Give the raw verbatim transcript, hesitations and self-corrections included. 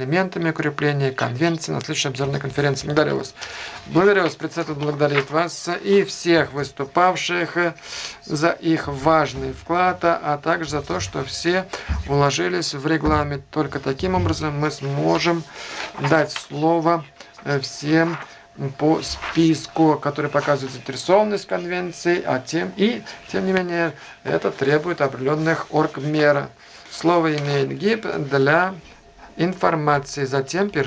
элементами укрепления конвенции на следующей обзорной конференции. Благодарю вас. Благодарю вас, председатель благодарит вас и всех выступавших за их важный вклад, а также за то, что все уложились в регламент. Только таким образом мы сможем дать слово всем по списку, который показывает заинтересованность конвенции, а тем и, тем не менее, это требует определенных оргмер. Слово имеет ГИБ для информации. Затем